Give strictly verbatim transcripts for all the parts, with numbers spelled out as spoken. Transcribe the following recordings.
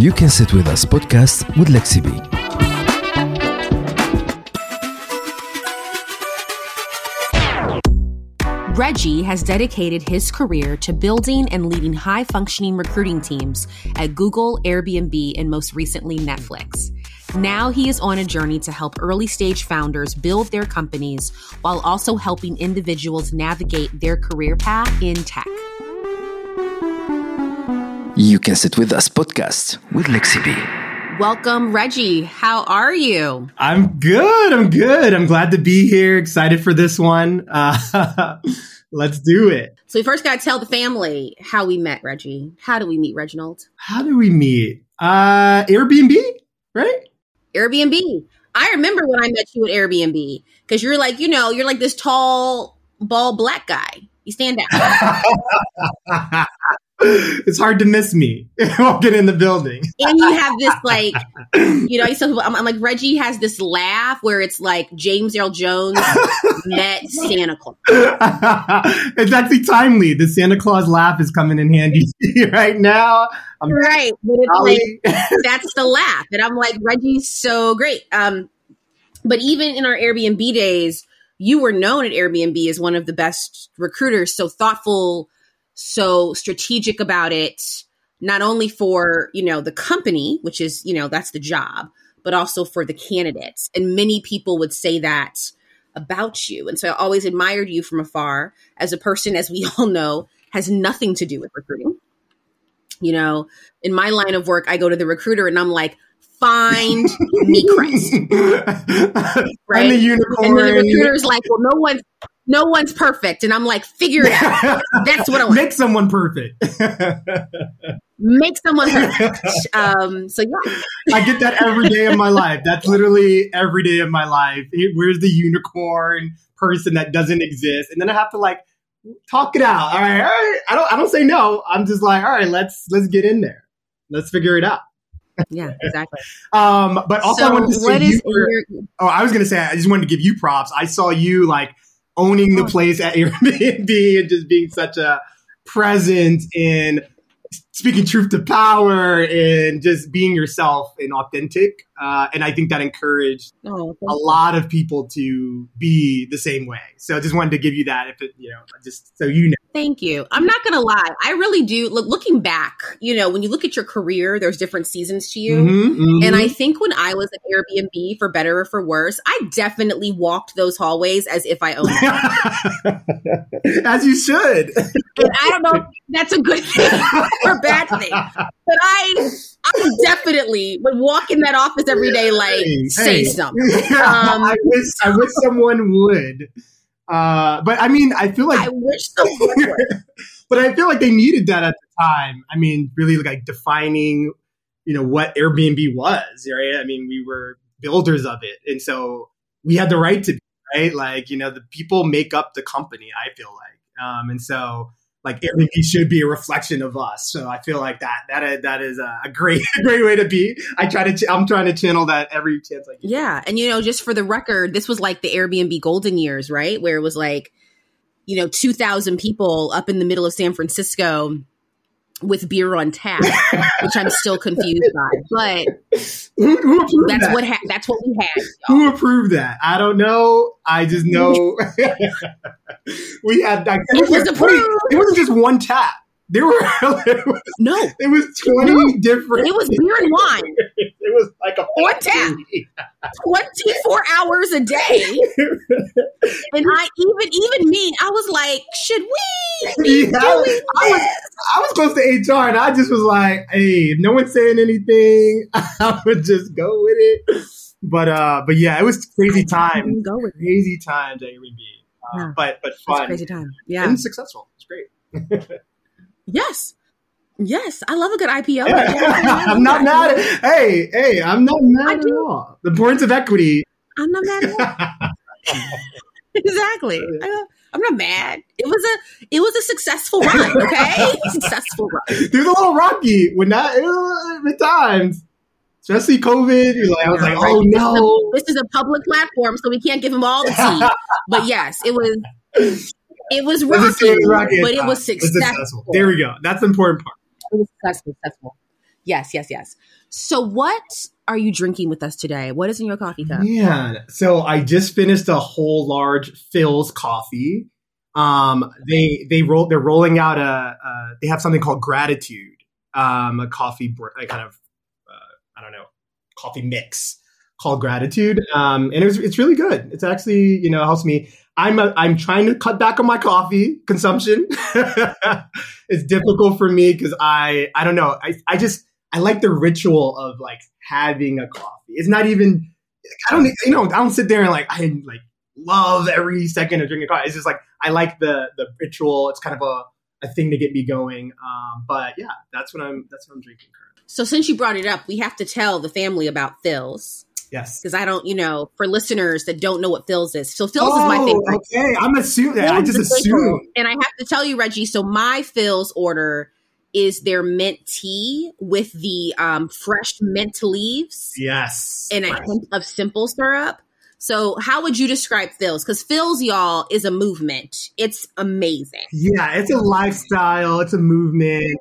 You Can Sit With Us podcast with Lexi B. Reggie has dedicated his career to building and leading high-functioning recruiting teams at Google, Airbnb, and most recently, Netflix. Now he is on a journey to help early-stage founders build their companies while also helping individuals navigate their career path in tech. You Can Sit With Us podcast with Lexi B. Welcome, Reggie. How are you? I'm good. I'm good. I'm glad to be here. Excited for this one. Uh, let's do it. So we first got to tell the family how we met, Reggie. How do we meet, Reginald? How do we meet? Uh, Airbnb, right? Airbnb. I remember when I met you at Airbnb because you're like, you know, you're like this tall, bald black guy. You stand out. It's hard to miss me walking in the building. And you have this like, you know, I used to, I'm, I'm like, Reggie has this laugh where it's like James Earl Jones met Santa Claus. It's actually timely. The Santa Claus laugh is coming in handy right now. I'm right. But it's like, that's the laugh. And I'm like, Reggie's so great. Um, but even in our Airbnb days, you were known at Airbnb as one of the best recruiters. So thoughtful, so strategic about it, not only for, you know, the company, which is, you know, that's the job, but also for the candidates. And many people would say that about you. And so I always admired you from afar as a person, as we all know, has nothing to do with recruiting. You know, in my line of work, I go to the recruiter and I'm like, find me Chris. Right? I'm the unicorn. And then the recruiter's like, well, no one's No one's perfect. And I'm like, figure it out. That's what I want. Make someone perfect. Make someone perfect. Um, so yeah. I get that every day of my life. That's literally every day of my life. Where's the unicorn person that doesn't exist? And then I have to like talk it out. All right, all right. I don't I don't say no. I'm just like, all right, let's let's get in there. Let's figure it out. Yeah, exactly. um, but also so I wanted to say what you is were, your- oh, I was gonna say I just wanted to give you props. I saw you like owning the place at Airbnb and just being such a presence in speaking truth to power and just being yourself and authentic. Uh, and I think that encouraged oh, a lot of people to be the same way. So I just wanted to give you that, if it, you know, just so you know. Thank you. I'm not going to lie. I really do. Look, looking back, you know, when you look at your career, there's different seasons to you. Mm-hmm, mm-hmm. And I think when I was at Airbnb, for better or for worse, I definitely walked those hallways as if I owned it. As you should. And I don't know if that's a good thing or a bad thing. But I I definitely would walk in that office every day like, hey, say hey. something. Um, I wish I wish someone would. Uh, but I mean, I feel like I wish someone would. But I feel like they needed that at the time. I mean, really like defining, you know, what Airbnb was, right? I mean, we were builders of it. And so we had the right to be, right? Like, you know, the people make up the company, I feel like. Um, and so like Airbnb should be a reflection of us. So I feel like that that that is a great great way to be. I try to ch- I'm trying to channel that every chance I get. Yeah, and you know, just for the record, this was like the Airbnb golden years, right? Where it was like, you know, two thousand people up in the middle of San Francisco with beer on tap, which I'm still confused by. But who, who approved that's that? what ha- that's what we had. Who Y'all. approved that? I don't know. I just know we had like, It was approved. It wasn't just one tap. There were it was, No, it was twenty No. different. it was beer and wine, It was like a on tap, twenty-four hours a day. And I even even me, I was like, should we be Yeah, doing I was, this? I was close to H R and I just was like, hey, if no one's saying anything, I would just go with it. But uh, but yeah, it was crazy times. Go with it. Crazy times at Airbnb. Uh, Yeah. but but It was a fun crazy time. Yeah. and successful. It's great. Yes. Yes. I love a good I P O. I'm not mad at hey, hey, I'm not mad I at do. all. The importance of equity. I'm not mad at all. Exactly. I don't, I'm not mad. It was a it was a successful run, okay? Successful run. It was a little rocky when that it was, at times. Especially COVID. You're like, I was Yeah, like, right. oh This is a- no. This is a public platform, so we can't give them all the tea. But yes, it was it was Let's just say rocky, it was rocky at but it was times. It was successful. There we go. That's the important part. It was successful. successful. Yes, yes, yes. So what are you drinking with us today? What is in your coffee cup? Man, so I just finished a whole large Philz coffee. Um, they they roll they're rolling out a, a they have something called Gratitude, um, a coffee a kind of uh, I don't know coffee mix called Gratitude, um, and it was, it's really good. It's actually, you know, helps me. I'm a, I'm trying to cut back on my coffee consumption. It's difficult for me because I I don't know I I just I like the ritual of like having a coffee. It's not even I don't you know I don't sit there and like I like love every second of drinking coffee. It's just like I like the the ritual. It's kind of a, a thing to get me going. Um, but yeah, that's what I'm that's what I'm drinking currently. So since you brought it up, we have to tell the family about Philz. Yes. Because I don't, you know, for listeners that don't know what Philz is. So Philz oh, is my favorite. Okay, I'm assuming. I just assume. And I have to tell you, Reggie, so my Philz order is their mint tea with the um, fresh mint leaves. Yes. And a right. hint of simple syrup. So how would you describe Philz? Because Philz, y'all, is a movement. It's amazing. Yeah, it's a lifestyle. It's a movement.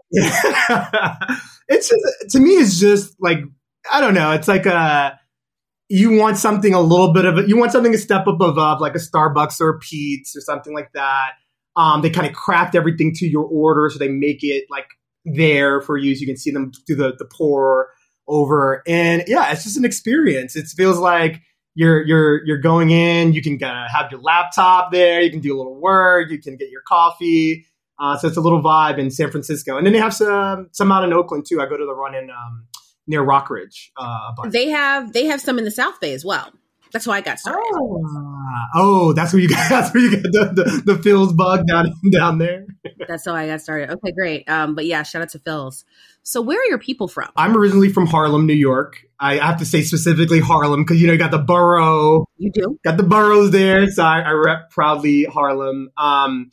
It's just, to me, it's just like, I don't know. It's like a, you want something a little bit of it. You want something a step up above, like a Starbucks or a Pete's or something like that. Um, they kind of craft everything to your order. So they make it like there for you. So you can see them do the, the pour over. And yeah, it's just an experience. It feels like you're, you're, you're going in, you can uh, have your laptop there. You can do a little work. You can get your coffee. Uh, so it's a little vibe in San Francisco. And then they have some, some out in Oakland too. I go to the run in, um, near Rockridge. Uh, they have they have some in the South Bay as well. That's how I got started. Oh, oh that's where you got. That's where you got the the, the Philz bug down down there. That's how I got started. Okay, great. Um, but yeah, shout out to Philz. So where are your people from? I'm originally from Harlem, New York. I have to say specifically Harlem because you know you got the borough. You do got the boroughs there, so I, I rep proudly Harlem. Um,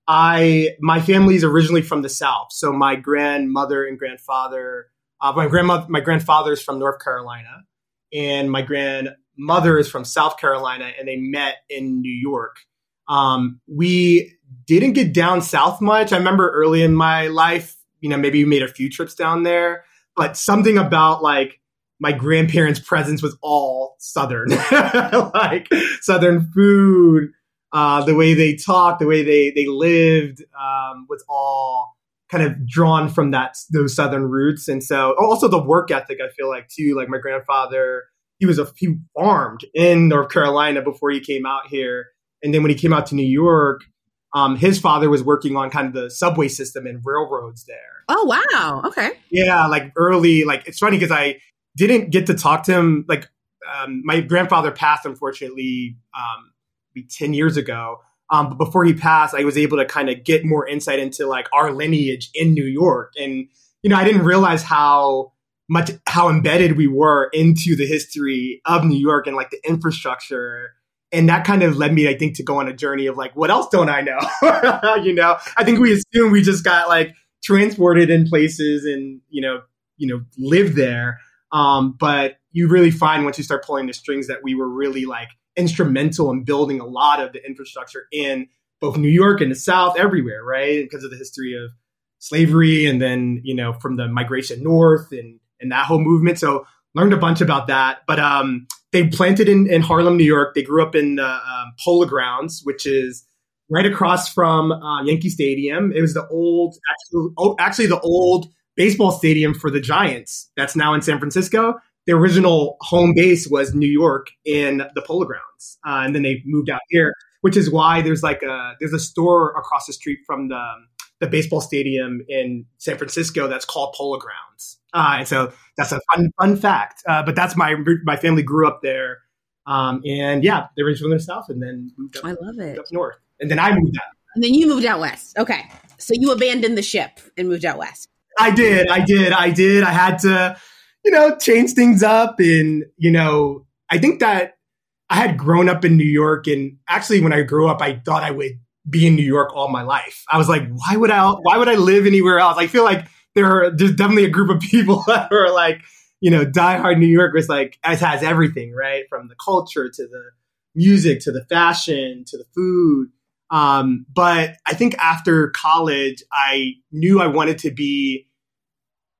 I my family is originally from the South, so my grandmother and grandfather. Uh, my grandmother, my grandfather is from North Carolina, and my grandmother is from South Carolina, and they met in New York. Um, we didn't get down south much. I remember early in my life, you know, maybe we made a few trips down there, but something about like my grandparents' presence was all Southern, like Southern food, uh, the way they talked, the way they they lived, um, was all kind of drawn from that those Southern roots. And so also the work ethic, I feel like too, like my grandfather, he was a he farmed in North Carolina before he came out here. And then when he came out to New York, um, his father was working on kind of the subway system and railroads there. Oh, wow. Okay. Yeah. Like early, like it's funny because I didn't get to talk to him. Like um, my grandfather passed, unfortunately, um, ten years ago. Um, but before he passed, I was able to kind of get more insight into like our lineage in New York. And, you know, I didn't realize how much, how embedded we were into the history of New York and like the infrastructure. And that kind of led me, I think, to go on a journey of like, what else don't I know? You know, I think we assume we just got like transported in places and, you know, you know, lived there. Um, but you really find once you start pulling the strings that we were really like instrumental in building a lot of the infrastructure in both New York and the South, everywhere, right? Because of the history of slavery and then, you know, from the migration north and, and that whole movement. So learned a bunch about that. But um, they planted in, in Harlem, New York. They grew up in the um, Polo Grounds, which is right across from uh, Yankee Stadium. It was the old, actually, oh, actually the old baseball stadium for the Giants that's now in San Francisco. The original home base was New York in the Polo Grounds. Uh, and then they moved out here, which is why there's like a, there's a store across the street from the, the baseball stadium in San Francisco that's called Polo Grounds. Uh, and so that's a fun, fun fact. Uh, but that's my, my family grew up there. Um, and yeah, they were from the South and then moved up, I love it. up north. And then I moved out. And then you moved out west. Okay. So you abandoned the ship and moved out west. I did. I did. I did. I had to, you know, change things up. And, you know, I think that I had grown up in New York. And actually, when I grew up, I thought I would be in New York all my life. I was like, why would I, why would I live anywhere else? I feel like there are, there's definitely a group of people that are like, you know, diehard New Yorkers, like, as has everything, right? From the culture to the music, to the fashion, to the food. Um, but I think after college, I knew I wanted to be,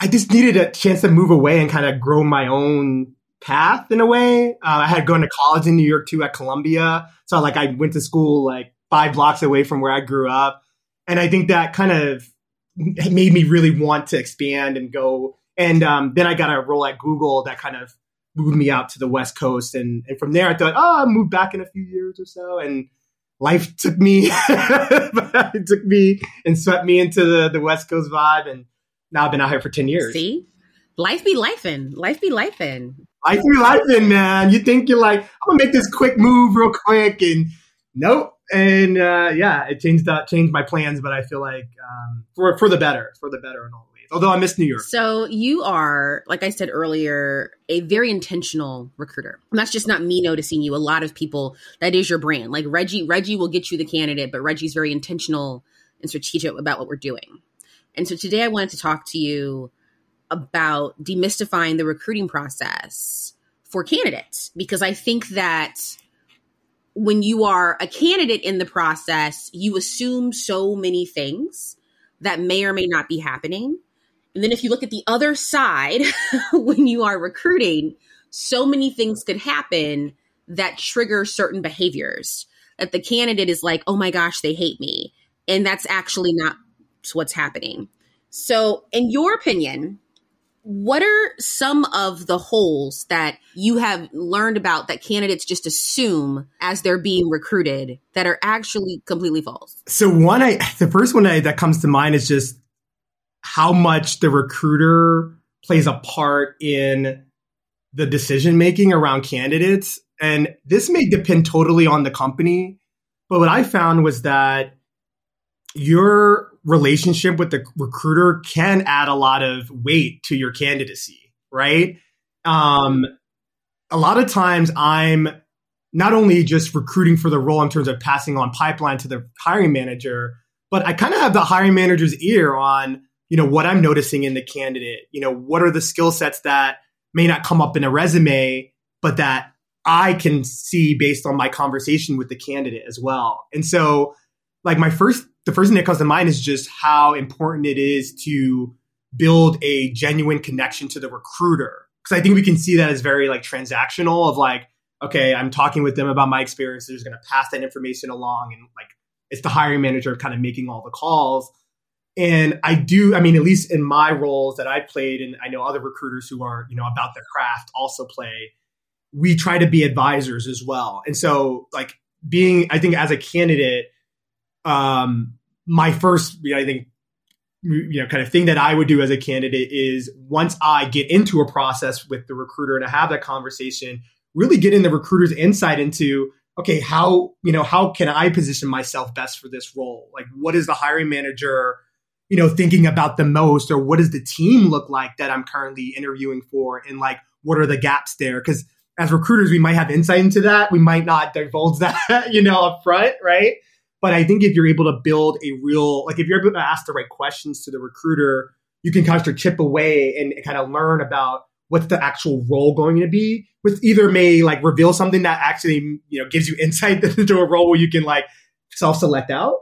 I just needed a chance to move away and kind of grow my own path in a way. Uh, I had gone to college in New York too at Columbia. So like I went to school like five blocks away from where I grew up. And I think that kind of made me really want to expand and go. And um, then I got a role at Google that kind of moved me out to the West Coast. And, and from there, I thought, oh, I'll move back in a few years or so. And life took me, it took me and swept me into the, the West Coast vibe. And now I've been out here for ten years. See? Life be lifing. Life be lifing. Life be lifing, man. You think you're like, I'm going to make this quick move real quick. And nope. And uh, yeah, it changed uh, changed my plans. But I feel like um, for, for the better, for the better in all ways. Although I miss New York. So you are, like I said earlier, a very intentional recruiter. And that's just not me noticing you. A lot of people, that is your brand. Like Reggie, Reggie will get you the candidate, but Reggie's very intentional and strategic about what we're doing. And so today I wanted to talk to you about demystifying the recruiting process for candidates, because I think that when you are a candidate in the process, you assume so many things that may or may not be happening. And then if you look at the other side, when you are recruiting, so many things could happen that trigger certain behaviors that the candidate is like, oh my gosh, they hate me. And that's actually not what's happening. So in your opinion, what are some of the holes that you have learned about that candidates just assume as they're being recruited that are actually completely false? So one, I the first one I, that comes to mind is just how much the recruiter plays a part in the decision making around candidates. And this may depend totally on the company. But what I found was that your relationship with the recruiter can add a lot of weight to your candidacy, right? Um, a lot of times I'm not only just recruiting for the role in terms of passing on pipeline to the hiring manager, but I kind of have the hiring manager's ear on, you know, what I'm noticing in the candidate. You know, what are the skill sets that may not come up in a resume, but that I can see based on my conversation with the candidate as well. And so like my first, the first thing that comes to mind is just how important it is to build a genuine connection to the recruiter. Because I think we can see that as very like transactional of like, okay, I'm talking with them about my experience. They're just going to pass that information along. And like, it's the hiring manager kind of making all the calls. And I do, I mean, at least in my roles that I've played, and I know other recruiters who are, you know, about their craft also play, we try to be advisors as well. And so like being, I think as a candidate, um, my first, you know, I think, you know, kind of thing that I would do as a candidate is once I get into a process with the recruiter and I have that conversation, really getting the recruiter's insight into, okay, how, you know, how can I position myself best for this role? Like, what is the hiring manager, you know, thinking about the most, or what does the team look like that I'm currently interviewing for? And like, what are the gaps there? Because as recruiters, we might have insight into that. We might not divulge that, you know, up front, right? But I think if you're able to build a real, like if you're able to ask the right questions to the recruiter, you can kind of start chip away and kind of learn about what's the actual role going to be, which either may like reveal something that actually, you know, gives you insight into a role where you can like self-select out,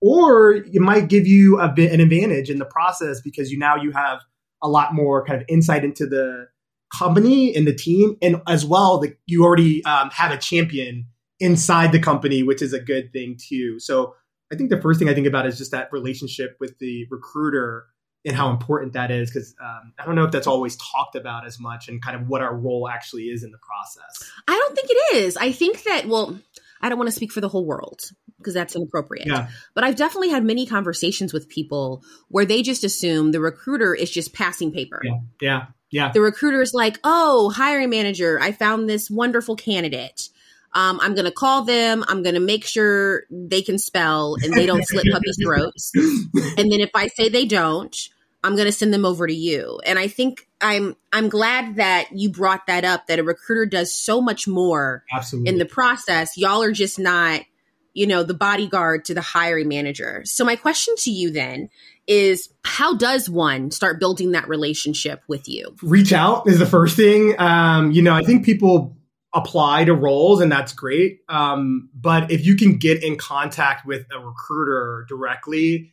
or it might give you a bit an advantage in the process because you now you have a lot more kind of insight into the company and the team. And as well, the, you already um, have a champion inside the company, which is a good thing too. So I think the first thing I think about is just that relationship with the recruiter and how important that is. Cause um, I don't know if that's always talked about as much and kind of what our role actually is in the process. I don't think it is. I think that, well, I don't want to speak for the whole world because that's inappropriate. Yeah. But I've definitely had many conversations with people where they just assume the recruiter is just passing paper. Yeah. Yeah. Yeah. The recruiter is like, oh, hiring manager, I found this wonderful candidate. Um, I'm going to call them. I'm going to make sure they can spell and they don't slit puppies' throats. And then if I say they don't, I'm going to send them over to you. And I think I'm I'm glad that you brought that up, that a recruiter does so much more Absolutely. in the process. Y'all are just not, you know, the bodyguard to the hiring manager. So my question to you then is, how does one start building that relationship with you? Reach out is the first thing. Um, you know, I think people apply to roles and that's great. Um, but if you can get in contact with a recruiter directly,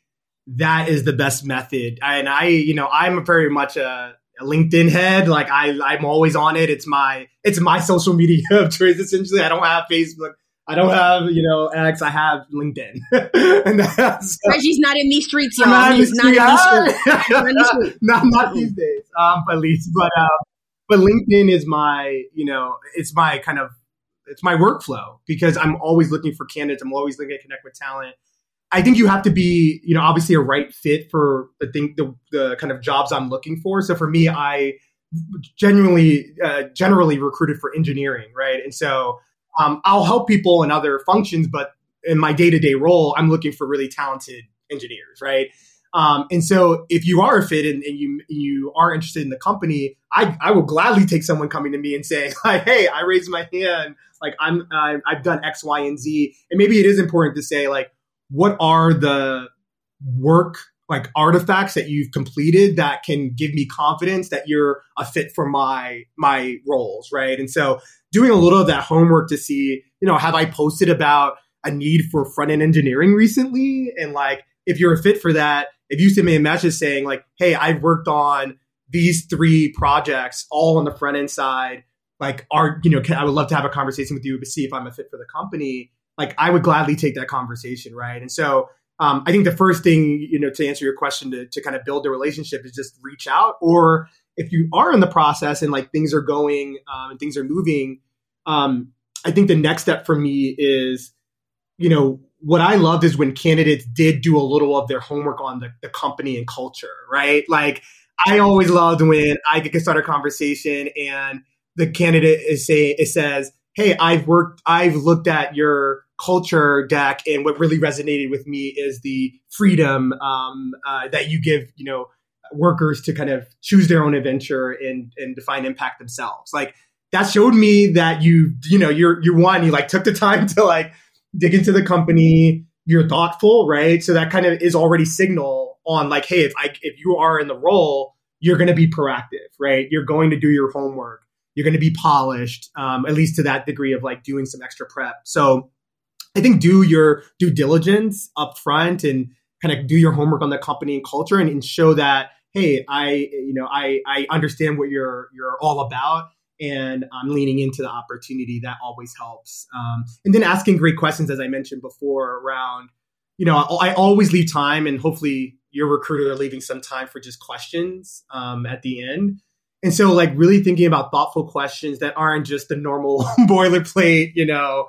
that is the best method. And I, you know, I'm very much a, a LinkedIn head. Like I, I'm always on it. It's my, it's my social media of choice. Essentially, I don't have Facebook. I don't have, you know, X. I have LinkedIn. And that's, Reggie's not in these streets, y'all. Not He's not in these streets. Not, in these streets. not, not these days, um, at least. But, uh, but LinkedIn is my, you know, it's my kind of, it's my workflow because I'm always looking for candidates. I'm always looking to connect with talent. I think you have to be, you know, obviously a right fit for the thing, the, the kind of jobs I'm looking for. So for me, I genuinely, uh, generally recruited for engineering, right? And so um, I'll help people in other functions, but in my day-to-day role, I'm looking for really talented engineers, right? Um, and so if you are a fit and, and you you are interested in the company, I, I will gladly take someone coming to me and saying, like, hey, I raised my hand, like I'm uh, I've done X, Y, and Z. And maybe it is important to say, like, what are the work like artifacts that you've completed that can give me confidence that you're a fit for my my roles, right? And so doing a little of that homework to see, you know, have I posted about a need for front-end engineering recently? And like, if you're a fit for that, if you send me a message saying like, hey, I've worked on these three projects all on the front-end side, like, are, you know, can, I would love to have a conversation with you to see if I'm a fit for the company. Like, I would gladly take that conversation, right? And so um, I think the first thing, you know, to answer your question, to, to kind of build a relationship is just reach out. Or if you are in the process and like things are going um, and things are moving, um, I think the next step for me is, you know, what I loved is when candidates did do a little of their homework on the, the company and culture, right? Like, I always loved when I could start a conversation and the candidate is say it says, hey, I've worked, I've looked at your culture deck, and what really resonated with me is the freedom um, uh, that you give, you know, workers to kind of choose their own adventure and and define impact themselves. Like, that showed me that you, you know, you're you're one, you like took the time to like dig into the company, you're thoughtful, right? So that kind of is already signal on like, hey, if I if you are in the role, you're going to be proactive, right? You're going to do your homework. You're going to be polished, um, at least to that degree of like doing some extra prep. So I think do your due diligence up front and kind of do your homework on the company and culture, and, and show that, hey, I, you know, I, I understand what you're, you're all about, and I'm leaning into the opportunity. That always helps. Um, and then asking great questions, as I mentioned before, around, you know, I, I always leave time, and hopefully your recruiter are leaving some time for just questions um, at the end. And so like really thinking about thoughtful questions that aren't just the normal boilerplate, you know,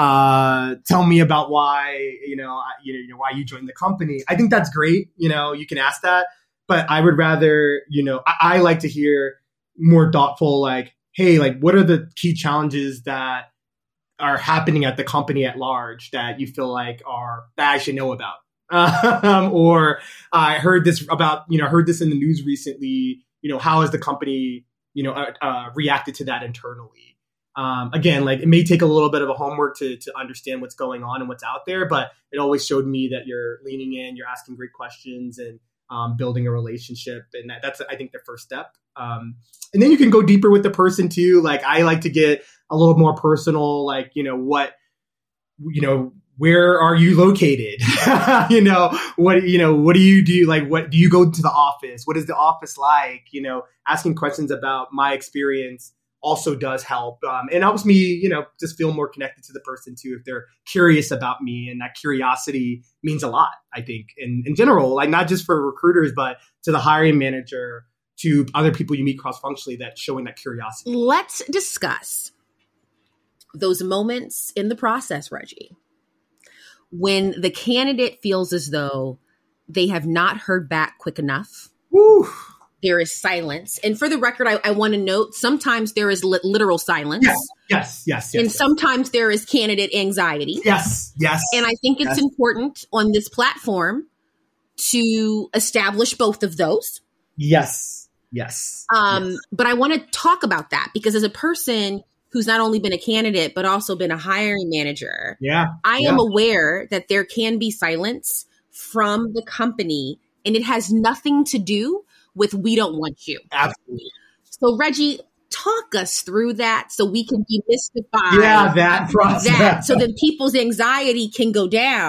uh, tell me about why, you know, you know, you know, why you joined the company. I think that's great. You know, you can ask that, but I would rather, you know, I, I like to hear more thoughtful, like, hey, like, what are the key challenges that are happening at the company at large that you feel like are, that I should know about? Um, or I heard this about, you know, heard this in the news recently. You know, how has the company, you know, uh, uh, reacted to that internally? Um, again, like, it may take a little bit of a homework to to understand what's going on and what's out there, but it always showed me that you're leaning in, you're asking great questions, and um, building a relationship. And that, that's, I think, the first step. Um, and then you can go deeper with the person too. Like, I like to get a little more personal, like, you know, what, you know, where are you located? you know, what, you know, what do you do? Like, what do you go to the office? What is the office like? You know, asking questions about my experience also does help. Um, and helps me, you know, just feel more connected to the person too, if they're curious about me. And that curiosity means a lot, I think, in, in general, like not just for recruiters, but to the hiring manager, to other people you meet cross-functionally, that's showing that curiosity. Let's discuss those moments in the process, Reggie, when the candidate feels as though they have not heard back quick enough. Woo. There is silence. And for the record, I, I want to note, sometimes there is li- literal silence. Yes, yes, yes. yes and yes. sometimes there is candidate anxiety. Yes, yes. And I think it's yes. important on this platform to establish both of those. Yes, yes. Um, yes. But I want to talk about that, because as a person who's not only been a candidate, but also been a hiring manager, yeah, I yeah. am aware that there can be silence from the company, and it has nothing to do with we don't want you. Absolutely. So Reggie, talk us through that so we can demystify yeah, that process. that, so that people's anxiety can go down,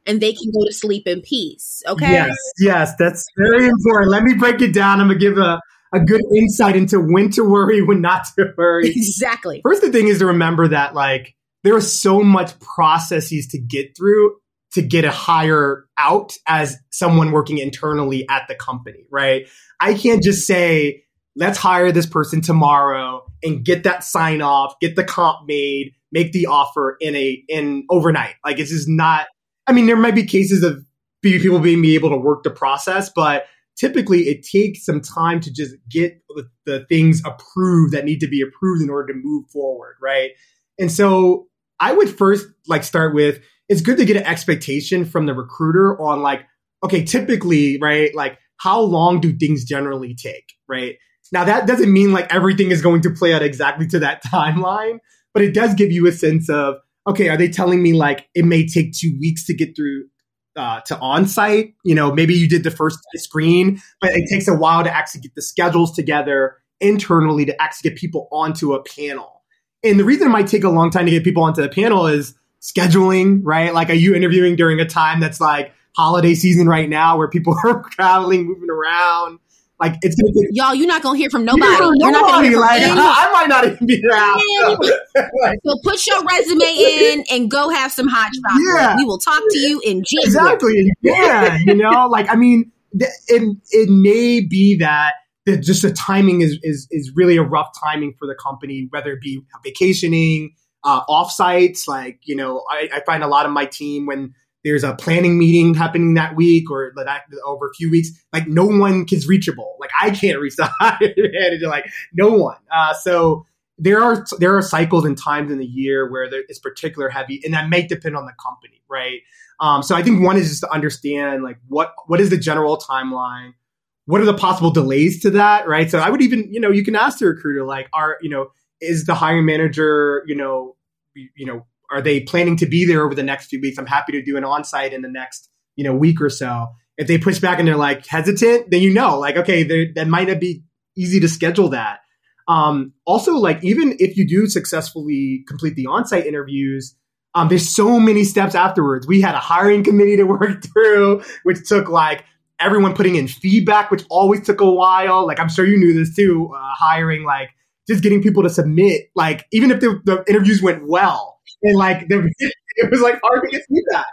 and they can go to sleep in peace. Okay. Yes, yes, that's very important. Let me break it down. I'm gonna give a, a good insight into when to worry, when not to worry. Exactly. First, the thing is to remember that like there are so much processes to get through to get a hire out as someone working internally at the company, right? I can't just say, let's hire this person tomorrow and get that sign off, get the comp made, make the offer in a in overnight. Like it's just not. I mean, there might be cases of people being able to work the process, but typically it takes some time to just get the, the things approved that need to be approved in order to move forward, right? And so I would first like start with, it's good to get an expectation from the recruiter on like, okay, typically, right, like how long do things generally take, right? Now that doesn't mean like everything is going to play out exactly to that timeline, but it does give you a sense of, okay, are they telling me like it may take two weeks to get through uh, to on-site? You know, maybe you did the first screen, but it takes a while to actually get the schedules together internally to actually get people onto a panel. And the reason it might take a long time to get people onto the panel is scheduling, right? Like, are you interviewing during a time that's like holiday season right now where people are traveling, moving around? Like it's gonna take, y'all, you're not gonna hear from nobody. You're, you're not gonna hear from like, anyone. I, I might not even be around. So, like, so put your resume in and go have some hot chocolate. Yeah. We will talk to you in January. Exactly. Yeah. You know, like I mean, th- it it may be that the, just the timing is is is really a rough timing for the company, whether it be vacationing, uh, offsites. Like you know, I, I find a lot of my team when there's a planning meeting happening that week or that over a few weeks, like no one is reachable. Like I can't reach the hiring manager, like no one. Uh, so there are there are cycles and times in the year where there is particular heavy, and that may depend on the company, right? Um, so I think one is just to understand like what what is the general timeline, what are the possible delays to that, right? So I would even you know you can ask the recruiter like, are you know is the hiring manager you know you know are they planning to be there over the next few weeks? I'm happy to do an on-site in the next, you know, week or so. If they push back and they're like hesitant, then you know, like, okay, that might not be easy to schedule that. Um, also, like, even if you do successfully complete the on-site interviews, um, there's so many steps afterwards. We had a hiring committee to work through, which took like everyone putting in feedback, which always took a while. Like, I'm sure you knew this too, uh, hiring, like, just getting people to submit, like, even if the, the interviews went well. And like it was like hard to get feedback.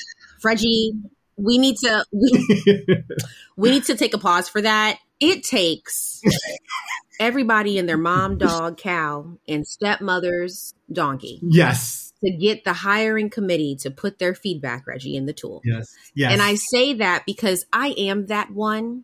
Reggie, we need to we, we need to take a pause for that. It takes everybody and their mom, dog, cow, and stepmother's donkey. Yes. To get the hiring committee to put their feedback, Reggie, in the tool. Yes. Yes. And I say that because I am that one.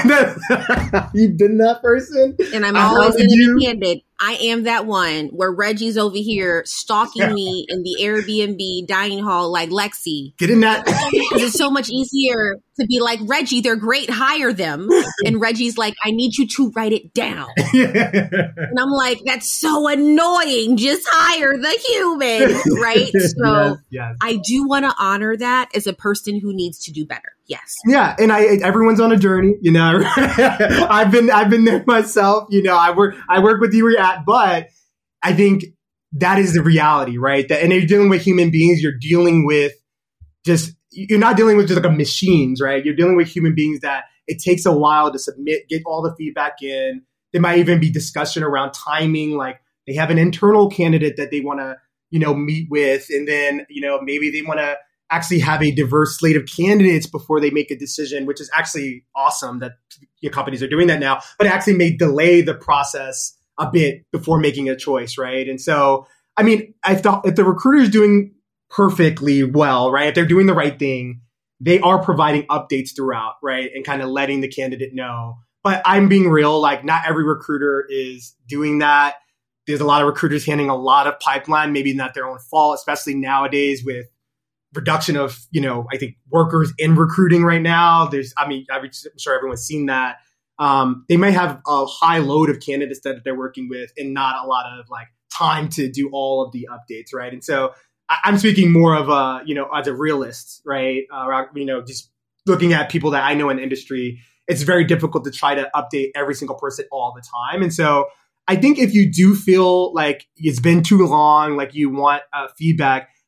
You've been that person? And I'm always going to be candid. I am that one where Reggie's over here stalking me in the Airbnb dining hall like Lexi. Get in that. Because it's so much easier to be like, Reggie, they're great, hire them. And Reggie's like, I need you to write it down. And I'm like, that's so annoying. Just hire the human, right? So yes, yes. I do want to honor that as a person who needs to do better. Yes. Yeah, and I everyone's on a journey, you know. I've been I've been there myself, you know. I work I work with you where you're at, but I think that is the reality, right? That and you're dealing with human beings, you're dealing with just you're not dealing with just like a machines, right? You're dealing with human beings that it takes a while to submit, get all the feedback in. There might even be discussion around timing, like they have an internal candidate that they want to, you know, meet with, and then, you know, maybe they want to actually have a diverse slate of candidates before they make a decision, which is actually awesome that your companies are doing that now, but it actually may delay the process a bit before making a choice, right? And so, I mean, I thought if the recruiter is doing perfectly well, right, if they're doing the right thing, they are providing updates throughout, right, and kind of letting the candidate know. But I'm being real, like not every recruiter is doing that. There's a lot of recruiters handling a lot of pipeline, maybe not their own fault, especially nowadays with reduction of, you know, I think workers in recruiting right now. There's, I mean, I'm sure everyone's seen that. Um, they may have a high load of candidates that they're working with and not a lot of like time to do all of the updates, right? And so I, I'm speaking more of a, you know, as a realist, right? Uh, you know, just looking at people that I know in the industry, it's very difficult to try to update every single person all the time. And so I think if you do feel like it's been too long, like you want uh, feedback,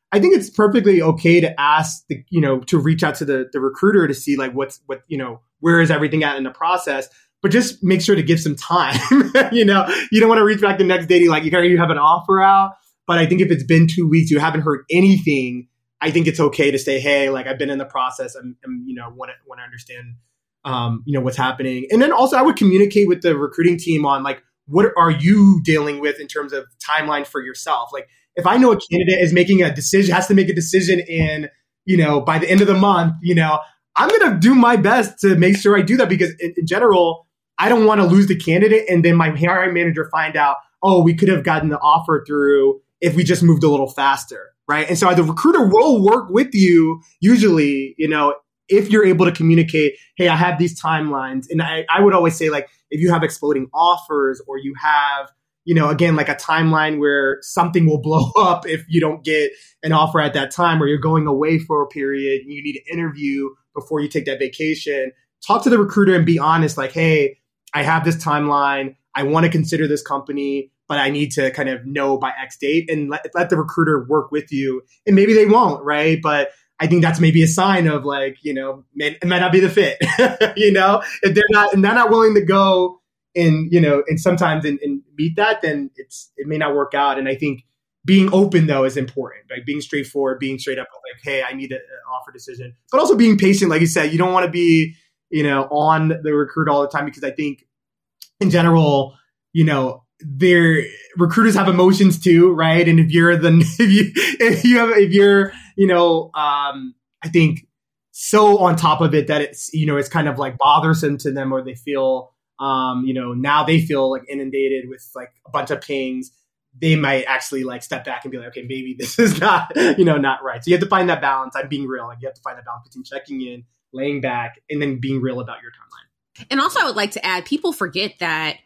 I think it's perfectly okay to ask the, you know, to reach out to the, the recruiter to see like what's, what, you know, where is everything at in the process, but just make sure to give some time. You know, you don't want to reach back the next day, like you got you have an offer out. But I think if it's been two weeks, you haven't heard anything, I think it's okay to say, hey, like I've been in the process. I'm, I'm you know, want to want to understand, um, you know, what's happening. And then also I would communicate with the recruiting team on like, what are you dealing with in terms of timeline for yourself? Like if I know a candidate is making a decision, has to make a decision in, you know, by the end of the month, you know, I'm going to do my best to make sure I do that because in, in general, I don't want to lose the candidate. And then my hiring manager find out, oh, we could have gotten the offer through if we just moved a little faster. Right. And so the recruiter will work with you usually, you know, if you're able to communicate, hey, I have these timelines. And I, I would always say, like, if you have exploding offers or you have, you know, again, like a timeline where something will blow up if you don't get an offer at that time, or you're going away for a period and you need to interview before you take that vacation, talk to the recruiter and be honest, like, hey, I have this timeline. I want to consider this company, but I need to kind of know by X date, and let, let the recruiter work with you. And maybe they won't, right? But I think that's maybe a sign of like, you know, may, it might not be the fit, you know, if they're not, and they're not willing to go and, you know, and sometimes and, and meet that, then it's, it may not work out. And I think being open though is important, like being straightforward, being straight up like, hey, I need an offer decision, but also being patient. Like you said, you don't want to be, you know, on the recruit all the time, because I think in general, you know, their recruiters have emotions too, right? And if you're the if you if you have if you're you know um I think so on top of it that it's you know it's kind of like bothersome to them, or they feel um you know now they feel like inundated with like a bunch of pings, they might actually like step back and be like, okay, maybe this is not you know not right. So you have to find that balance. I'm being real. Like you have to find that balance between checking in, laying back, and then being real about your timeline. And also I would like to add, people forget that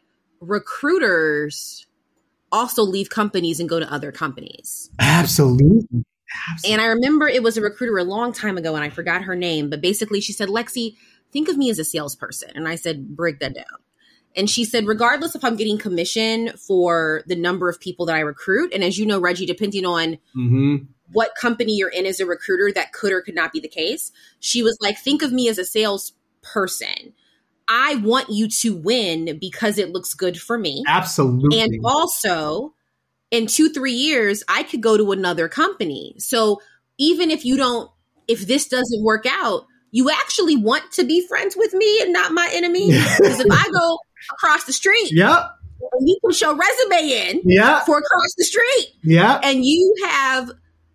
recruiters also leave companies and go to other companies. Absolutely. Absolutely. And I remember it was a recruiter a long time ago and I forgot her name, but basically she said, Lexi, think of me as a salesperson. And I said, break that down. And she said, regardless if I'm getting commission for the number of people that I recruit, and as you know, Reggie, depending on mm-hmm. what company you're in as a recruiter, that could or could not be the case. She was like, think of me as a salesperson. I want you to win because it looks good for me. Absolutely. And also, in two, three years, I could go to another company. So even if you don't, if this doesn't work out, you actually want to be friends with me and not my enemy. Because if I go across the street, yep. and you can show resume in yep. for across the street, yep. and you have,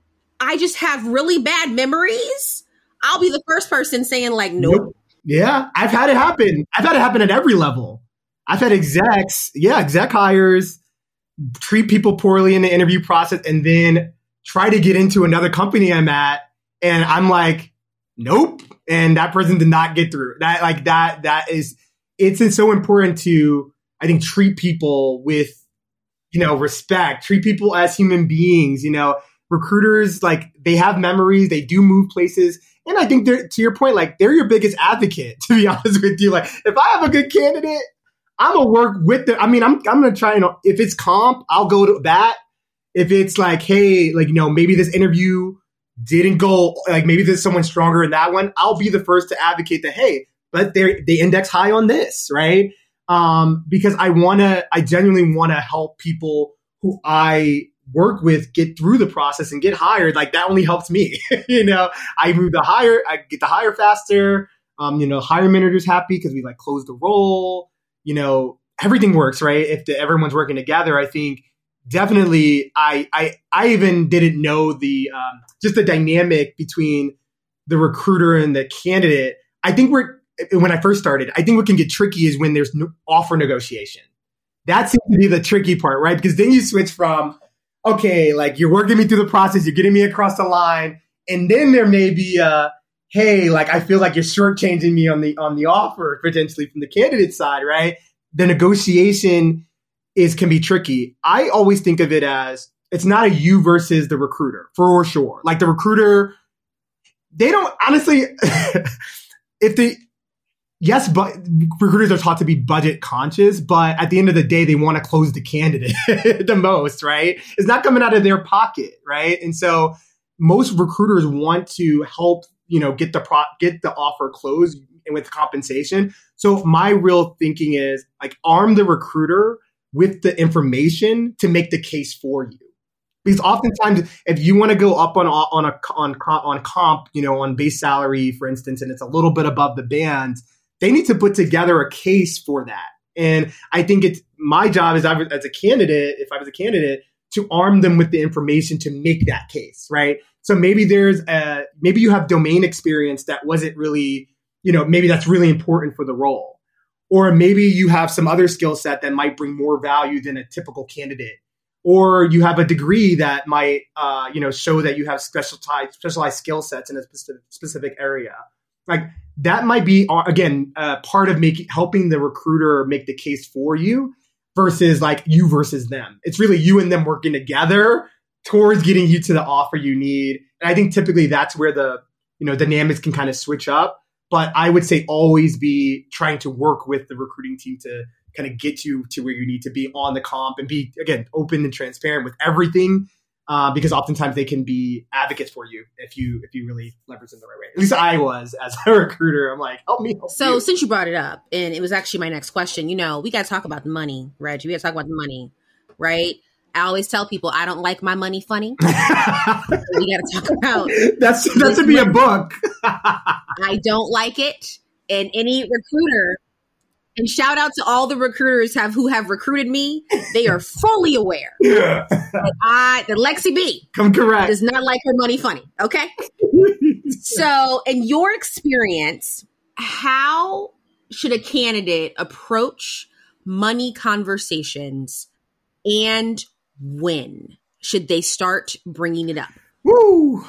I just have really bad memories, I'll be the first person saying like, nope. nope. Yeah, I've had it happen. I've had it happen at every level. I've had execs, yeah, exec hires, treat people poorly in the interview process, and then try to get into another company I'm at, and I'm like, nope. And that person did not get through. That like that that is it's so important to, I think, treat people with, you know, respect, treat people as human beings. You know, recruiters, like, they have memories, they do move places. And I think they're, to your point, like, they're your biggest advocate, to be honest with you. Like, if I have a good candidate, I'm going to work with them. I mean, I'm I'm going to try and, if it's comp, I'll go to that. If it's like, hey, like, you know, maybe this interview didn't go, like, maybe there's someone stronger in that one, I'll be the first to advocate that, hey, but they they index high on this, right? Um, because I want to, I genuinely want to help people who I work with get through the process and get hired. Like, that only helps me. You know, I move the hire, I get the hire faster. Um, you know, hiring manager's happy because we like close the role. You know, everything works, right? If the, everyone's working together, I think definitely. I I I even didn't know the um, just the dynamic between the recruiter and the candidate. I think we're when I first started, I think what can get tricky is when there's no offer negotiation. That seems to be the tricky part, right? Because then you switch from, okay, like, you're working me through the process, you're getting me across the line, and then there may be a, hey, like, I feel like you're shortchanging me on the on the offer potentially from the candidate side, right? The negotiation is can be tricky. I always think of it as, it's not a you versus the recruiter, for sure. Like, the recruiter, they don't honestly, if they, yes, but recruiters are taught to be budget conscious, but at the end of the day, they want to close the candidate the most, right? It's not coming out of their pocket, right? And so most recruiters want to help, you know, get the pro get the offer closed with compensation. So my real thinking is like arm the recruiter with the information to make the case for you. Because oftentimes, if you want to go up on on a on on comp, you know, on base salary, for instance, and it's a little bit above the band, they need to put together a case for that. And I think it's my job as I was, as a candidate, if I was a candidate, to arm them with the information to make that case, right? So maybe there's a maybe you have domain experience that wasn't really, you know, maybe that's really important for the role, or maybe you have some other skill set that might bring more value than a typical candidate. Or you have a degree that might, uh, you know, show that you have specialized specialized skill sets in a specific specific area. Like that might be again uh, part of making helping the recruiter make the case for you, versus like you versus them. It's really you and them working together towards getting you to the offer you need. And I think typically that's where the you know dynamics can kind of switch up. But I would say always be trying to work with the recruiting team to kind of get you to where you need to be on the comp and be, again, open and transparent with everything, uh, because oftentimes they can be advocates for you if you if you really leverage them the right way. At least I was as a recruiter. I'm like, help me help So you. Since you brought it up, and it was actually my next question, you know, we got to talk about the money, Reggie. We got to talk about the money, right? I always tell people I don't like my money funny. We got to talk about that's that should be a book. I don't like it, and any recruiter. And shout out to all the recruiters have who have recruited me. They are fully aware that I, that Lexi B, come correct, does not like her money funny. Okay. So, in your experience, how should a candidate approach money conversations, and when should they start bringing it up? Woo.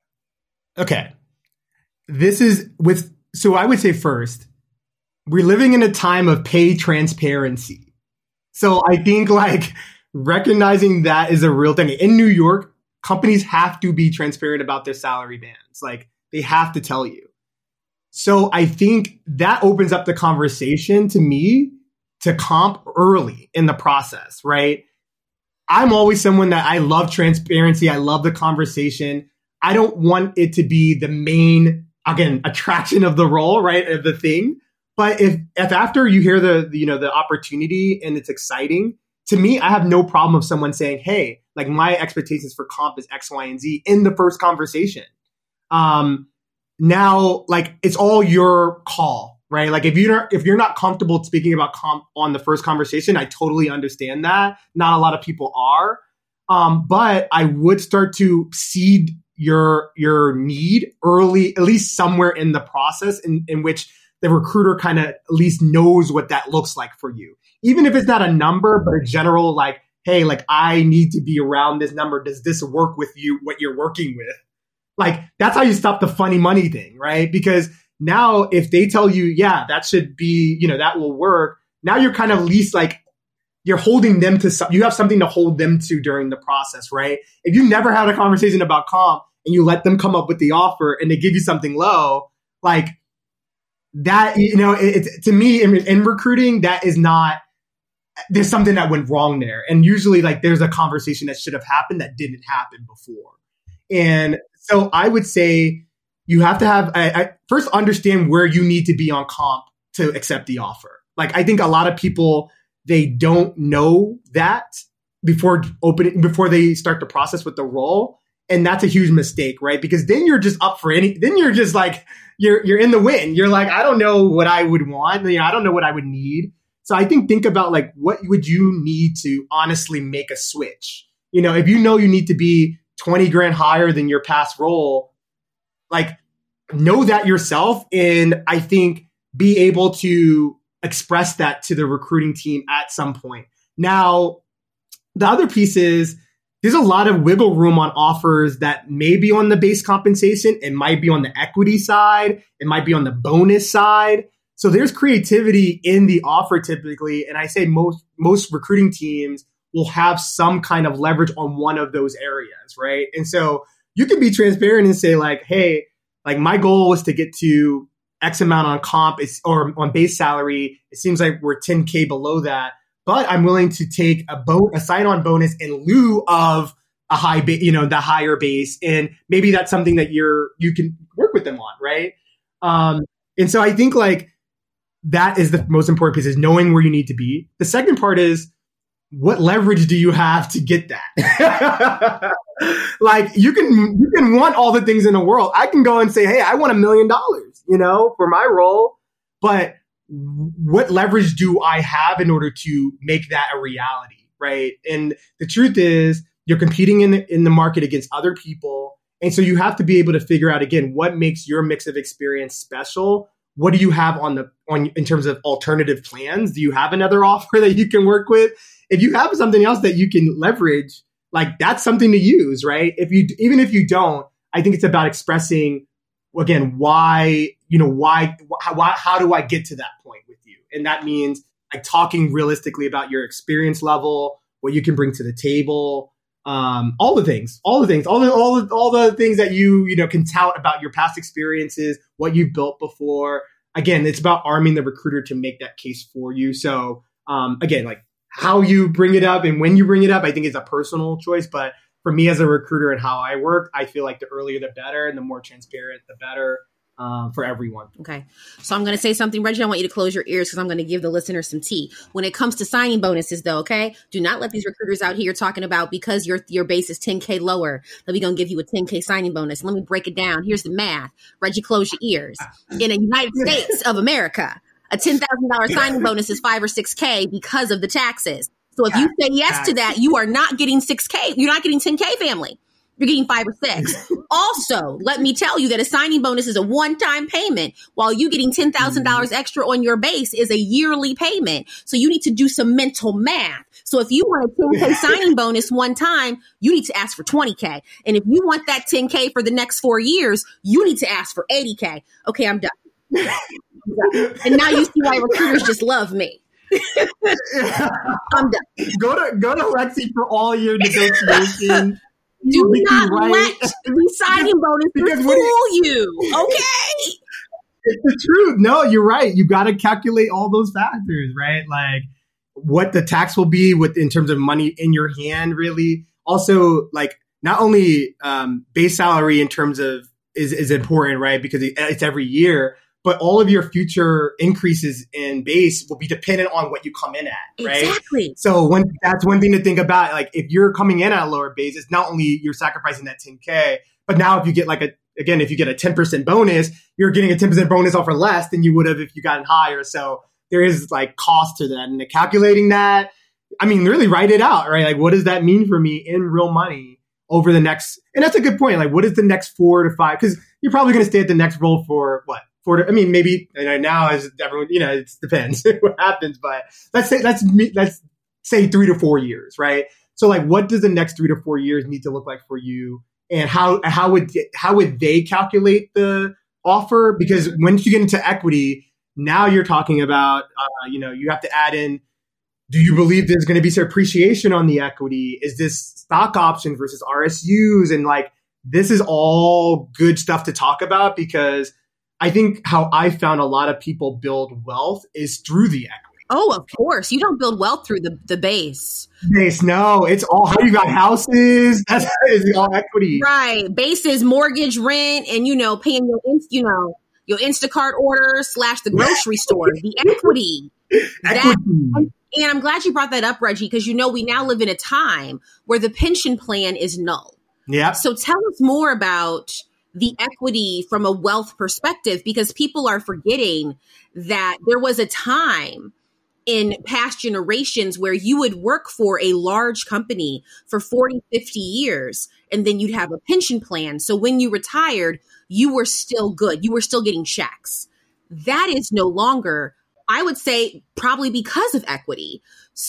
Okay. This is with, so I would say first, we're living in a time of pay transparency. So I think like recognizing that is a real thing. In New York, companies have to be transparent about their salary bands. Like they have to tell you. So I think that opens up the conversation to me to comp early in the process, right? I'm always someone that I love transparency. I love the conversation. I don't want it to be the main, again, attraction of the role, right? Of the thing. But if, if after you hear the, the, you know, the opportunity and it's exciting, to me, I have no problem of someone saying, hey, like my expectations for comp is X, Y, and Z in the first conversation. Um, now, like it's all your call, right? Like if you're, if you're not comfortable speaking about comp on the first conversation, I totally understand that. Not a lot of people are. Um, but I would start to seed your, your need early, at least somewhere in the process in, in which the recruiter kind of at least knows what that looks like for you. Even if it's not a number, but a general like, hey, like I need to be around this number. Does this work with you, what you're working with? Like, that's how you stop the funny money thing, right? Because now if they tell you, yeah, that should be, you know, that will work. Now you're kind of at least like, you're holding them to some, you have something to hold them to during the process, right? If you never had a conversation about comp and you let them come up with the offer and they give you something low, like, that, you know, it's it, to me in, in recruiting, that is not, there's something that went wrong there. And usually like there's a conversation that should have happened that didn't happen before. And so I would say you have to have, I, I first understand where you need to be on comp to accept the offer. Like I think a lot of people, they don't know that before opening, before they start the process with the role. And that's a huge mistake, right? Because then you're just up for any, then you're just like, you're, you're in the win. You're like, I don't know what I would want. You know, I don't know what I would need. So I think, think about like, what would you need to honestly make a switch? You know, if you know you need to be twenty grand higher than your past role, like know that yourself. And I think be able to express that to the recruiting team at some point. Now, the other piece is, there's a lot of wiggle room on offers that may be on the base compensation. It might be on the equity side. It might be on the bonus side. So there's creativity in the offer typically. And I say most, most recruiting teams will have some kind of leverage on one of those areas, right? And so you can be transparent and say like, hey, like my goal was to get to X amount on comp or on base salary. It seems like we're ten K below that. But I'm willing to take a, bo- a sign-on bonus in lieu of a high, ba- you know, the higher base. And maybe that's something that you're, you can work with them on. Right. Um, and so I think like that is the most important piece, is knowing where you need to be. The second part is, what leverage do you have to get that? Like you can, you can want all the things in the world. I can go and say, hey, I want a million dollars, you know, for my role, but what leverage do I have in order to make that a reality? Right. And the truth is you're competing in, in the market against other people. And so you have to be able to figure out, again, what makes your mix of experience special? What do you have on the, on in terms of alternative plans? Do you have another offer that you can work with? If you have something else that you can leverage, like that's something to use, right? If you, even if you don't, I think it's about expressing, again, why, you know, why, why, how do I get to that point with you? And that means like talking realistically about your experience level, what you can bring to the table, um, all the things, all the things, all the, all the, all the things that you, you know, can tout about your past experiences, what you've built before. Again, it's about arming the recruiter to make that case for you. So, um, again, like how you bring it up and when you bring it up, I think is a personal choice. But for me as a recruiter and how I work, I feel like the earlier the better, and the more transparent, the better. Um, for everyone. Okay. So I'm going to say something, Reggie. I want you to close your ears because I'm going to give the listeners some tea. When it comes to signing bonuses, though, okay, do not let these recruiters out here talking about because your your base is ten K lower, that we're going to give you a ten K signing bonus. Let me break it down. Here's the math. Reggie, close your ears. In the United States of America, a ten thousand dollars signing bonus is five or six K because of the taxes. So if you say yes to that, you are not getting six K. You're not getting ten K, family. You're getting five or six. Also, let me tell you that a signing bonus is a one-time payment, while you getting ten thousand dollars extra on your base is a yearly payment. So you need to do some mental math. So if you want a ten K signing bonus one time, you need to ask for twenty K. And if you want that ten K for the next four years, you need to ask for eighty K. Okay, I'm done. I'm done. And now you see why recruiters just love me. I'm done. Go to, go to Lexi for all your negotiations. Do not right. let the signing bonuses fool you, okay? It's the truth. No, you're right. You got to calculate all those factors, right? Like what the tax will be with in terms of money in your hand, really. Also, like not only um, base salary in terms of is is important, right? Because it, it's every year, but all of your future increases in base will be dependent on what you come in at, right? Exactly. So one, that's one thing to think about. Like if you're coming in at a lower base, it's not only you're sacrificing that ten K, but now if you get like a, again, if you get a ten percent bonus, you're getting a ten percent bonus offer less than you would have if you gotten higher. So there is like cost to that. And calculating that, I mean, really write it out, right? Like what does that mean for me in real money over the next, and that's a good point. Like what is the next four to five? Because you're probably going to stay at the next role for what? For, I mean, maybe you know, now as everyone, you know, it depends what happens, but let's say, let's, let's say three to four years, right? So like, what does the next three to four years need to look like for you? And how, how would, how would they calculate the offer? Because once you get into equity, now you're talking about, uh, you know, you have to add in, do you believe there's going to be some appreciation on the equity? Is this stock option versus R S Us? And like, this is all good stuff to talk about, because I think how I found a lot of people build wealth is through the equity. Oh, of course. You don't build wealth through the, the base. Base, no. It's all how you got houses. That's it's all equity. Right. Base is mortgage, rent, and, you know, paying your, you know, your Instacart order slash the grocery store. The equity. Equity. That, and I'm glad you brought that up, Reggie, because, you know, we now live in a time where the pension plan is null. Yeah. So tell us more about the equity from a wealth perspective, because people are forgetting that there was a time in past generations where you would work for a large company for forty, fifty years, and then you'd have a pension plan. So when you retired, you were still good. You were still getting checks. That is no longer, I would say, probably because of equity.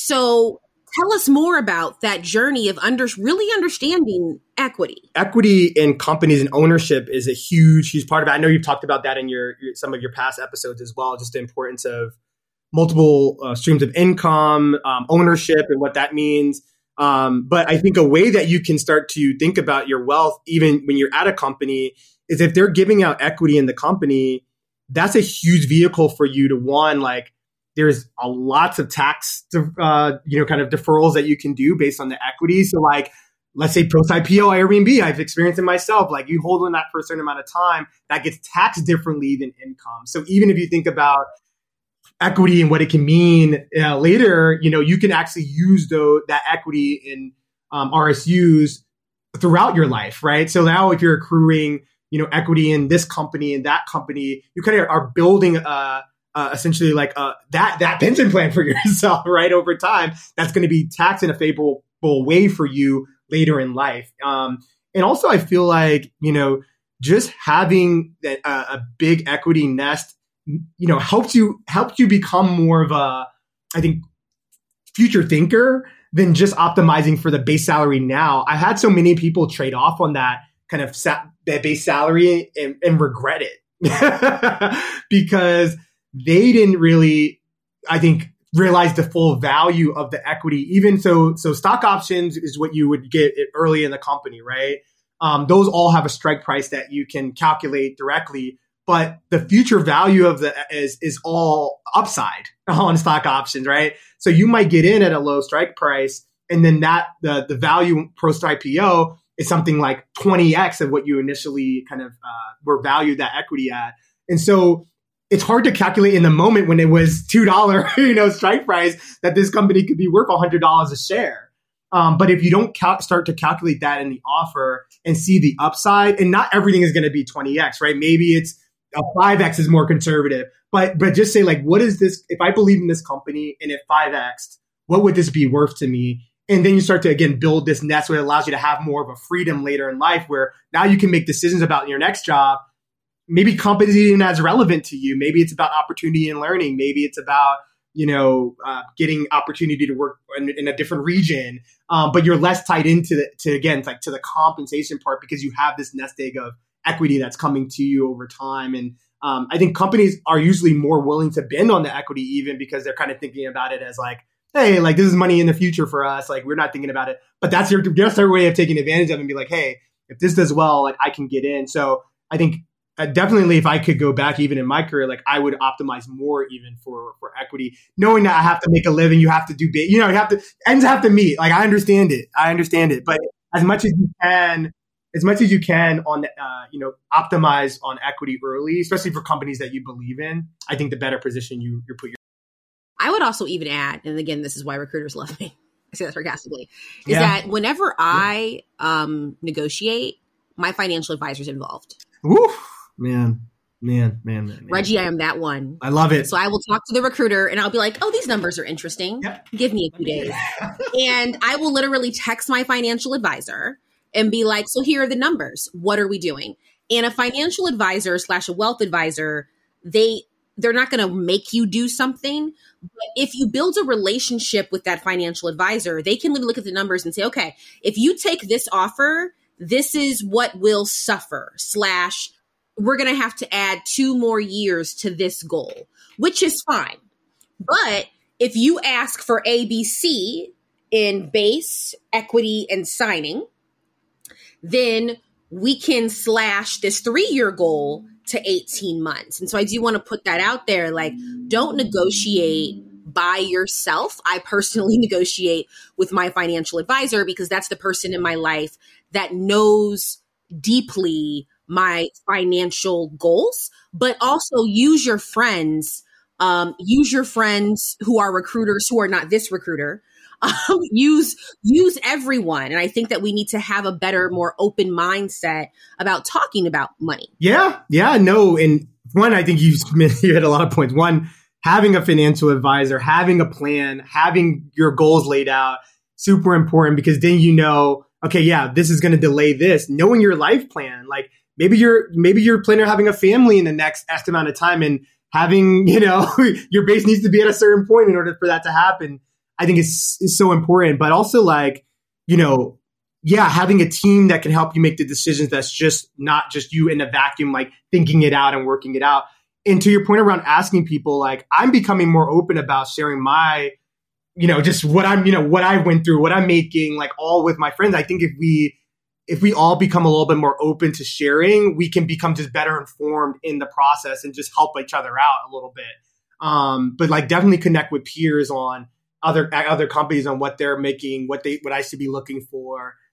So tell us more about that journey of under, really understanding equity. Equity in companies and ownership is a huge, huge part of it. I know you've talked about that in your, your some of your past episodes as well, just the importance of multiple uh, streams of income, um, ownership, and what that means. Um, but I think a way that you can start to think about your wealth, even when you're at a company, is if they're giving out equity in the company, that's a huge vehicle for you to, one, like, there's a lots of tax, uh, you know, kind of deferrals that you can do based on the equity. So like let's say post I P O Airbnb, I've experienced it myself. Like you hold on that for a certain amount of time, that gets taxed differently than income. So even if you think about equity and what it can mean uh, later, you know, you can actually use though that equity in um, R S Us throughout your life, right? So now if you're accruing, you know, equity in this company and that company, you kind of are building uh, uh, essentially like uh, that that pension plan for yourself, right? Over time, that's going to be taxed in a favorable way for you later in life. Um, and also, I feel like, you know, just having that, uh, a big equity nest, you know, helps you helps you become more of a, I think, future thinker than just optimizing for the base salary now. I had so many people trade off on that kind of sa- that base salary and, and regret it because they didn't really, I think, realize the full value of the equity. Even so, so stock options is what you would get early in the company, right? Um, those all have a strike price that you can calculate directly, but the future value of the is is all upside on stock options, right? So you might get in at a low strike price, and then that the the value post I P O is something like twenty x of what you initially kind of uh, were valued that equity at, and so it's hard to calculate in the moment when it was two dollars, you know, strike price that this company could be worth one hundred dollars a share. Um, but if you don't cal- start to calculate that in the offer and see the upside, and not everything is going to be twenty x, right? Maybe it's a five x is more conservative, but but just say like, what is this? If I believe in this company and it five x'd, what would this be worth to me? And then you start to, again, build this nest where it allows you to have more of a freedom later in life where now you can make decisions about your next job. Maybe company isn't as relevant to you. Maybe it's about opportunity and learning. Maybe it's about, you know, uh, getting opportunity to work in, in a different region. Um, but you're less tied into the, to, again, like to the compensation part because you have this nest egg of equity that's coming to you over time. And um, I think companies are usually more willing to bend on the equity even because they're kind of thinking about it as like, hey, like this is money in the future for us. Like we're not thinking about it, but that's your, that's their way of taking advantage of it and be like, hey, if this does well, like I can get in. So I think uh, definitely if I could go back even in my career, like I would optimize more even for, for equity, knowing that I have to make a living, you have to do big, you know, you have to, ends have to meet. Like I understand it. I understand it. But as much as you can, as much as you can on, uh, you know, optimize on equity early, especially for companies that you believe in, I think the better position you, you put your. I would also even add, and again, this is why recruiters love me. I say that sarcastically, is Yeah. that whenever I um, negotiate, my financial advisor's involved. Woo, man, man, man, man, man. Reggie, I am that one. I love it. So I will talk to the recruiter and I'll be like, oh, these numbers are interesting. Yep. Give me a few days. And I will literally text my financial advisor and be like, so here are the numbers. What are we doing? And a financial advisor slash a wealth advisor, they, they're not going to make you do something. But if you build a relationship with that financial advisor, they can literally look at the numbers and say, okay, if you take this offer, this is what will suffer, slash, we're going to have to add two more years to this goal, which is fine. But if you ask for A B C in base, equity, and signing, then we can slash this three-year goal to eighteen months. And so I do want to put that out there. Like, don't negotiate by yourself. I personally negotiate with my financial advisor because that's the person in my life that knows deeply my financial goals, but also use your friends, um, use your friends who are recruiters who are not this recruiter. Um, use use everyone. And I think that we need to have a better, more open mindset about talking about money. Yeah, yeah, no. And one, I think you, you hit a lot of points. One, having a financial advisor, having a plan, having your goals laid out, super important because then you know, okay, yeah, this is going to delay this. Knowing your life plan, like maybe you're maybe you're planning on having a family in the next X amount of time and having, you know, your base needs to be at a certain point in order for that to happen. I think it's, it's so important, but also like, you know, yeah, having a team that can help you make the decisions that's just not just you in a vacuum, like thinking it out and working it out. And to your point around asking people, like I'm becoming more open about sharing my, you know, just what I'm, you know, what I went through, what I'm making, like all with my friends. I think if we, if we all become a little bit more open to sharing, we can become just better informed in the process and just help each other out a little bit. Um, but like definitely connect with peers on other other companies on what they're making, what they what I should be looking for.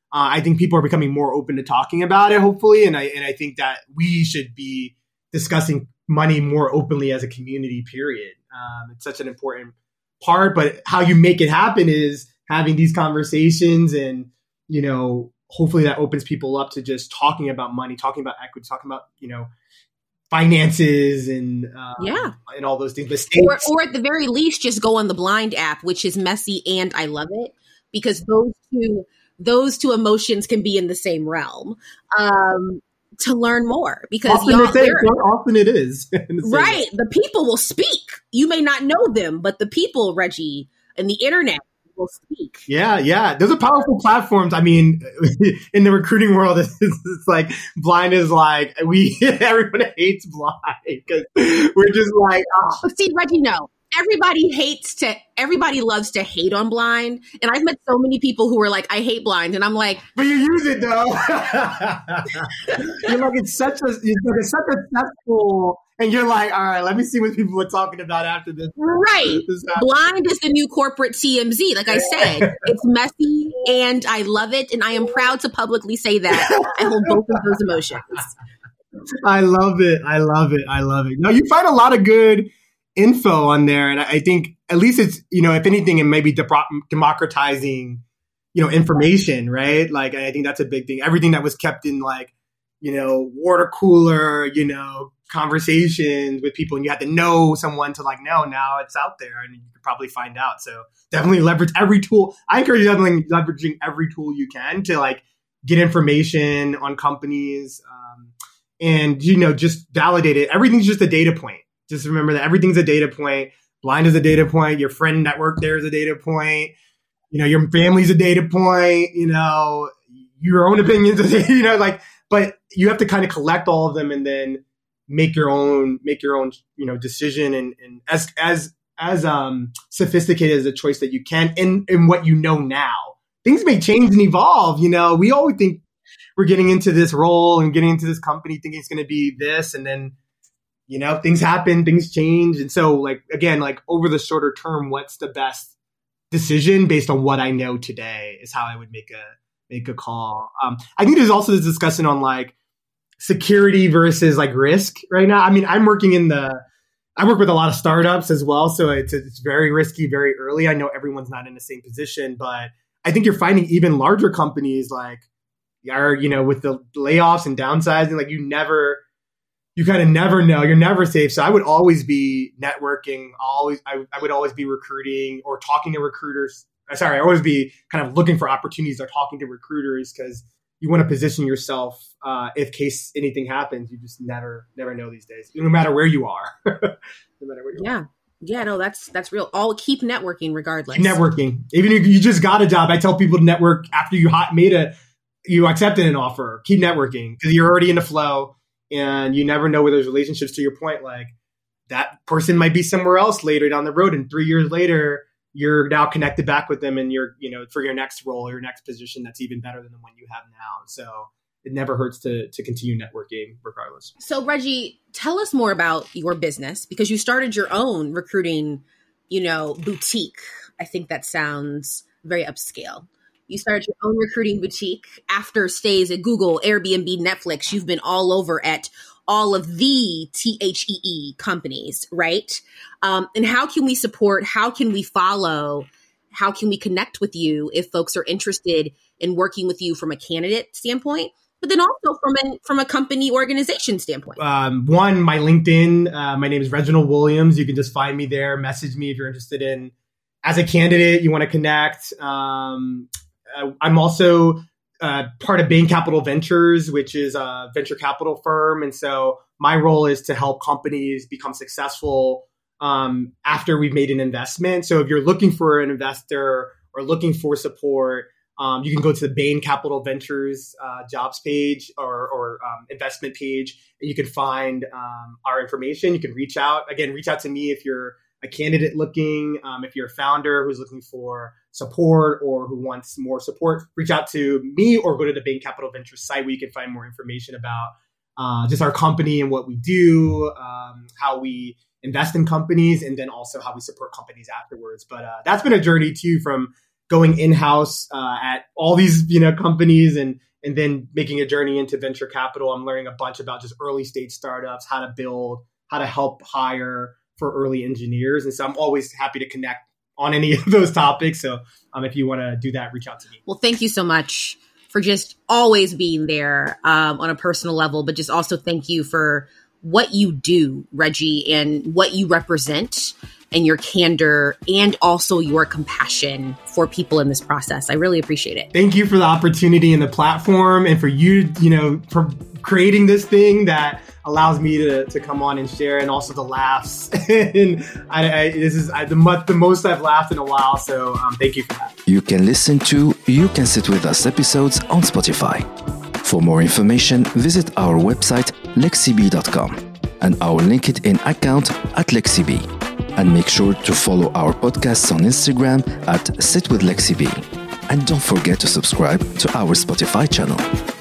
Uh, I think people are becoming more open to talking about it, hopefully. And I, and I think that we should be discussing money more openly as a community, period. Um, it's such an important part, but how you make it happen is having these conversations, and, you know, hopefully that opens people up to just talking about money, talking about equity, talking about, you know, finances and um, yeah, and all those things. Or, or at the very least, just go on the Blind app, which is messy and I love it, because those two those two emotions can be in the same realm. Um, to learn more, because often, y'all, it, often it is the right. The people will speak. You may not know them, but the people, Reggie, and the internet will speak. Yeah, yeah. Those are powerful platforms. I mean, in the recruiting world, it's, it's like Blind is like, we, everyone hates Blind because we're just like, oh. See, Reggie, no. Everybody hates to, everybody loves to hate on Blind. And I've met so many people who are like, I hate Blind. And I'm like, but you use it though. You're like, it's such a, it's such a successful, and you're like, all right, let me see what people are talking about after this. Right. This Blind is the new corporate T M Z. Like I said, it's messy and I love it. And I am proud to publicly say that I hold both of those emotions. I love it. I love it. I love it. No, you find a lot of good info on there. And I think at least it's, you know, if anything, it may be de- democratizing, you know, information, right? Like, I think that's a big thing. Everything that was kept in like, you know, water cooler, you know, conversations with people, and you had to know someone to like, no, now it's out there and you could probably find out. So definitely leverage every tool. I encourage you definitely leveraging every tool you can to like get information on companies, um, and, you know, just validate it. Everything's just a data point. Just remember that everything's a data point. Blind is a data point. Your friend network there is a data point. You know, your family's a data point. You know, your own opinions, you know, like, but you have to kind of collect all of them and then make your own, make your own, you know, decision, and, and as, as, as, um, sophisticated as a choice that you can in, in what you know now. Things may change and evolve. You know, we always think we're getting into this role and getting into this company thinking it's going to be this, and then, you know, things happen, things change. And so like, again, like over the shorter term, what's the best decision based on what I know today is how I would make a, make a call. Um, I think there's also this discussion on like security versus like risk right now. I mean, I'm working in the, I work with a lot of startups as well. So it's, it's very risky, very early. I know everyone's not in the same position, but I think you're finding even larger companies like are, you know, with the layoffs and downsizing, like you never, you kind of never know. You're never safe. So I would always be networking. Always, I, I would always be recruiting or talking to recruiters. Sorry, I always be kind of looking for opportunities or talking to recruiters, because you want to position yourself uh, if case anything happens. You just never, never know these days, no matter where you are. no matter where you yeah. are. Yeah, no, that's that's real. All keep networking regardless. Keep networking. Even if you just got a job, I tell people to network after you hot, made a, you accepted an offer. Keep networking because you're already in the flow. And you never know where there's relationships. To your point, like that person might be somewhere else later down the road, and three years later, you're now connected back with them, and you're, you know, for your next role or your next position that's even better than the one you have now. So it never hurts to to continue networking, regardless. So Reggie, tell us more about your business, because you started your own recruiting, you know, boutique. I think that sounds very upscale. You started your own recruiting boutique after stays at Google, Airbnb, Netflix. You've been all over at all of the T H E E companies, right? Um, and how can we support? How can we follow? How can we connect with you if folks are interested in working with you from a candidate standpoint, but then also from an, from a company organization standpoint? Um, one, my LinkedIn. Uh, my name is Reginald Williams. You can just find me there. Message me if you're interested in, as a candidate, you want to connect. Um, Uh, I'm also uh, part of Bain Capital Ventures, which is a venture capital firm. And so my role is to help companies become successful um, after we've made an investment. So if you're looking for an investor or looking for support, um, you can go to the Bain Capital Ventures uh, jobs page or, or um, investment page, and you can find um, our information. You can reach out. Again, reach out to me if you're a candidate looking, um, if you're a founder who's looking for support or who wants more support, reach out to me or go to the Bain Capital Ventures site where you can find more information about uh, just our company and what we do, um, how we invest in companies, and then also how we support companies afterwards. But uh, that's been a journey too, from going in-house uh, at all these, you know, companies and and then making a journey into venture capital. I'm learning a bunch about just early stage startups, how to build, how to help hire for early engineers. And so I'm always happy to connect on any of those topics. So um, if you want to do that, reach out to me. Well, thank you so much for just always being there um, on a personal level, but just also thank you for what you do, Reggie, and what you represent and your candor and also your compassion for people in this process. I really appreciate it. Thank you for the opportunity and the platform and for you, you know, for creating this thing that allows me to, to come on and share, and also the laughs. and I, I, this is I, the, the most I've laughed in a while. So um, thank you for that. You can listen to You Can Sit With Us episodes on Spotify. For more information, visit our website, lexib dot com, and our LinkedIn account at lexib. And make sure to follow our podcasts on Instagram at Sit With Lexib. And don't forget to subscribe to our Spotify channel.